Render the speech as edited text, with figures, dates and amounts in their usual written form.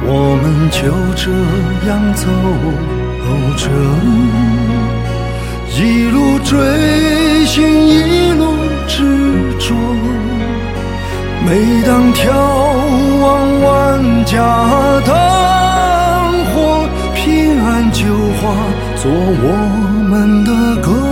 我们就这样走着，一路追寻，一路执着。每当眺望万家灯火，平安就化作我们的歌。